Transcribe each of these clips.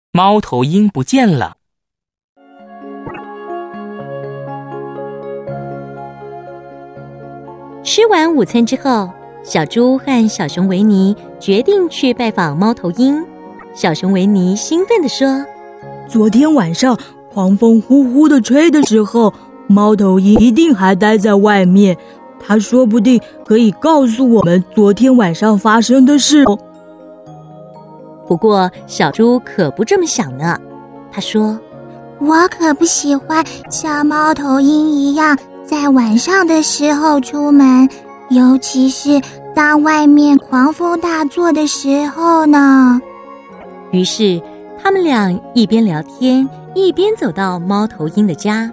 猫头鹰不见了。 吃完午餐之后，小猪和小熊维尼决定去拜访猫头鹰。小熊维尼兴奋地说： 昨天晚上狂风呼呼地吹的时候，猫头鹰一定还待在外面，他说不定可以告诉我们昨天晚上发生的事哦。 不过小猪可不这么想呢，他说： 我可不喜欢像猫头鹰一样在晚上的时候出门，尤其是当外面狂风大作的时候呢。 于是他们俩一边聊天，一边走到猫头鹰的家。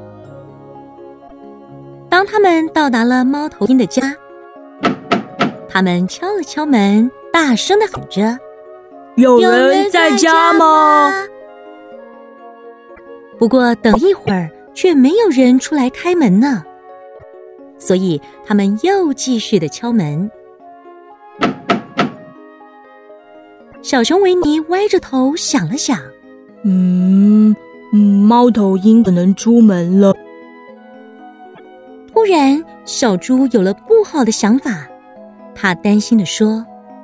当他们到达了猫头鹰的家，他们敲了敲门，大声地喊着： 有人在家吗？ 不过等一会儿却没有人出来开门呢，所以他们又继续地敲门。小熊维尼歪着头想了想， 猫头鹰可能出门了。 突然小猪有了不好的想法，他担心地说：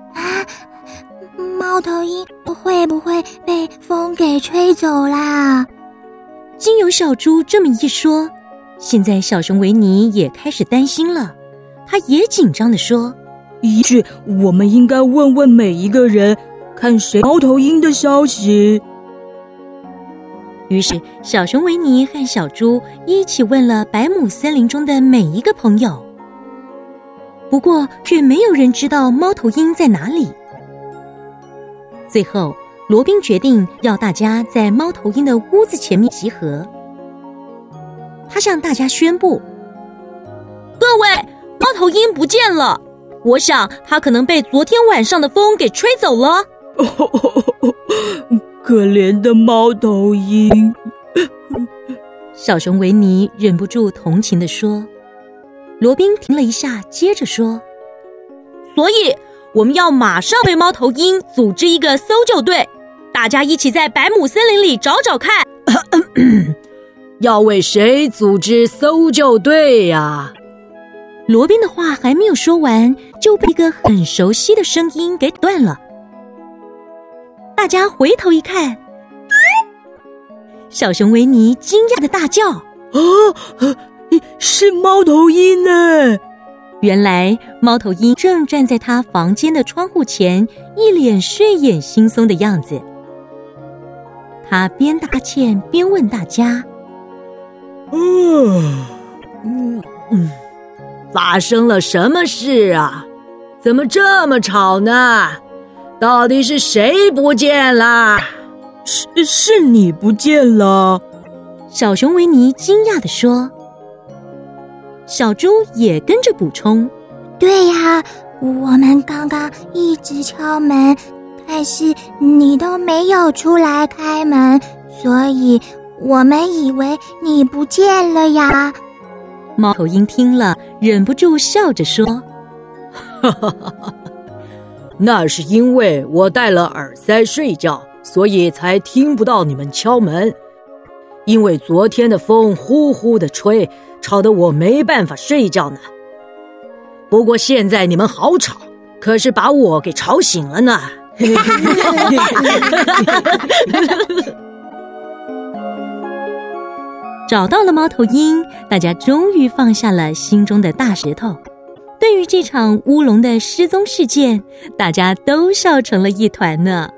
猫头鹰会不会被风给吹走啦？ 经由小猪这么一说，现在小熊维尼也开始担心了，他也紧张地说： 也许我们应该问问每一个人，看谁猫头鹰的消息。 于是小熊维尼和小猪一起问了百亩森林中的每一个朋友，不过却没有人知道猫头鹰在哪里。最后罗宾决定要大家在猫头鹰的屋子前面集合。他向大家宣布：各位，猫头鹰不见了，我想它可能被昨天晚上的风给吹走了。 可怜的猫头鹰。 小熊维尼忍不住同情地说。罗宾停了一下，接着说：所以我们要马上为猫头鹰组织一个搜救队，大家一起在百亩森林里找找看。 要为谁组织搜救队呀？ 罗宾的话还没有说完，就被一个很熟悉的声音给断了。大家回头一看，小熊维尼惊讶的大叫： 是猫头鹰呢！ 原来猫头鹰正站在他房间的窗户前，一脸睡眼惺忪的样子。他边打哈欠边问大家： 发生了什么事啊？怎么这么吵呢？到底是谁不见了？ 是你不见了。 小熊维尼惊讶地说。小猪也跟着补充： 对呀，我们刚刚一直敲门，但是你都没有出来开门，所以我们以为你不见了呀。 猫头鹰听了忍不住笑着说： 那是因为我戴了耳塞睡觉，所以才听不到你们敲门。因为昨天的风呼呼地吹，吵得我没办法睡觉呢。不过现在你们好吵，可是把我给吵醒了呢。 找到了猫头鹰，大家终于放下了心中的大石头。对于这场乌龙的失踪事件，大家都笑成了一团呢。